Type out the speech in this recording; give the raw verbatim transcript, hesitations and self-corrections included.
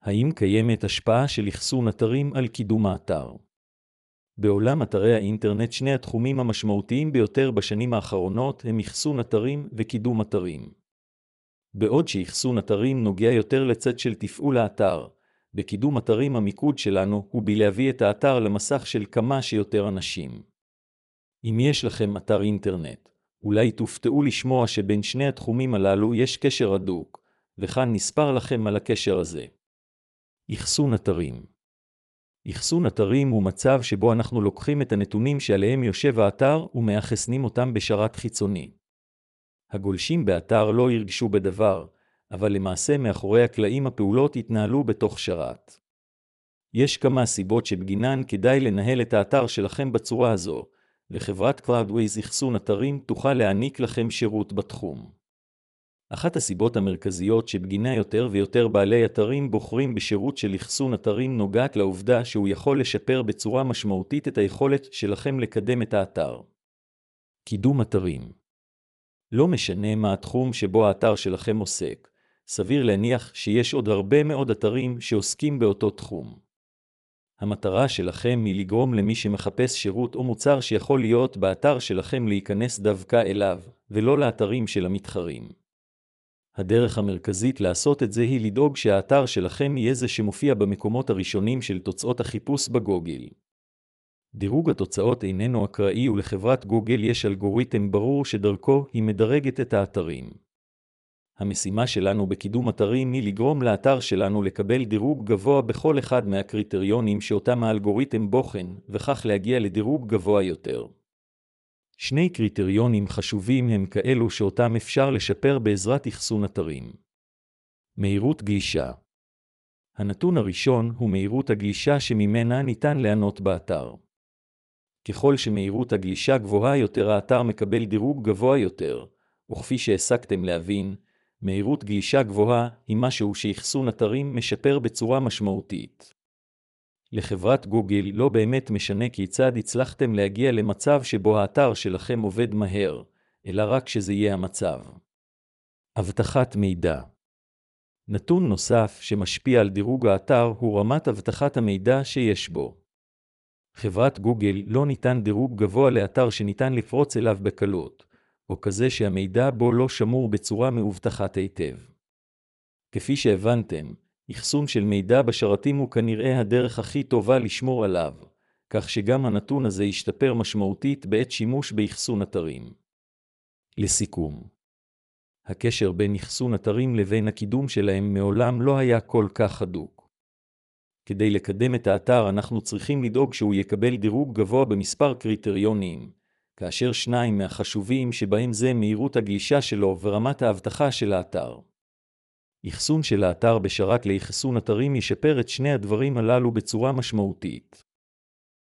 האם קיימת השפעה של אחסון אתרים על קידום האתר? בעולם אתרי האינטרנט שני התחומים המשמעותיים ביותר בשנים האחרונות הם אחסון אתרים וקידום אתרים. בעוד שאחסון אתרים נוגע יותר לצד של תפעול האתר, בקידום אתרים המיקוד שלנו הוא בלהביא את האתר למסך של כמה שיותר אנשים. אם יש לכם אתר אינטרנט, אולי תופתעו לשמוע שבין שני התחומים הללו יש קשר הדוק, וכאן נספר לכם על הקשר הזה. אחסון אתרים. אחסון אתרים הוא מצב שבו אנחנו לוקחים את הנתונים שעליהם יושב האתר ומאחסנים אותם בשרת חיצוני. הגולשים באתר לא ירגשו בדבר, אבל למעשה מאחורי הקלעים הפעולות יתנהלו בתוך שרת. יש כמה סיבות שבגינן כדאי לנהל את האתר שלכם בצורה הזו, וחברת Cloudways אחסון אתרים תוכל להעניק לכם שירות בתחום. אחת הסיבות המרכזיות שבגינה יותר ויותר בעלי אתרים בוחרים בשירות של אחסון אתרים נוגעת לעובדה שהוא יכול לשפר בצורה משמעותית את היכולת שלכם לקדם את האתר. קידום אתרים. לא משנה מה התחום שבו האתר שלכם עוסק, סביר להניח שיש עוד הרבה מאוד אתרים שעוסקים באותו תחום. המטרה שלכם היא לגרום למי שמחפש שירות או מוצר שיכול להיות באתר שלכם להיכנס דווקא אליו, ולא לאתרים של המתחרים. הדרך המרכזית לעשות את זה היא לדאוג שהאתר שלכם יהיה זה שמופיע במקומות הראשונים של תוצאות החיפוש בגוגל. דירוג התוצאות איננו אקראי ולחברת גוגל יש אלגוריתם ברור שדרכו היא מדרגת את האתרים. המשימה שלנו בקידום אתרים היא לגרום לאתר שלנו לקבל דירוג גבוה בכל אחד מהקריטריונים שאותם האלגוריתם בוחן, וכך להגיע לדירוג גבוה יותר. שני קריטריונים חשובים הם כאלו שאותם אפשר לשפר בעזרת אחסון אתרים. מהירות גלישה. הנתון הראשון הוא מהירות הגלישה שממנה ניתן ליהנות באתר. ככל שמהירות הגלישה גבוהה יותר האתר מקבל דירוג גבוה יותר, וכפי שהסקתם להבין, מהירות גלישה גבוהה היא משהו שאחסון אתרים משפר בצורה משמעותית. לחברת גוגל לא באמת משנה כיצד הצלחתם להגיע למצב שבו האתר שלכם עובד מהר, אלא רק שזה יהיה המצב. אבטחת מידע. נתון נוסף שמשפיע על דירוג האתר הוא רמת אבטחת המידע שיש בו. חברת גוגל לא ניתן דירוג גבוה לאתר שניתן לפרוץ אליו בקלות, או כזה שהמידע בו לא שמור בצורה מאובטחת היטב. כפי שהבנתם, אחסון של מידע בשרתים הוא כנראה הדרך הכי טובה לשמור עליו, כך שגם הנתון הזה ישתפר משמעותית בעת שימוש באחסון אתרים. לסיכום, הקשר בין אחסון אתרים לבין הקידום שלהם מעולם לא היה כל כך הדוק. כדי לקדם את האתר אנחנו צריכים לדאוג שהוא יקבל דירוג גבוה במספר קריטריונים, כאשר שניים מהחשובים שבהם זה מהירות הגלישה שלו ורמת האבטחה של האתר. אחסון של האתר בשרת לאחסון אתרים ישפר את שני הדברים הללו בצורה משמעותית.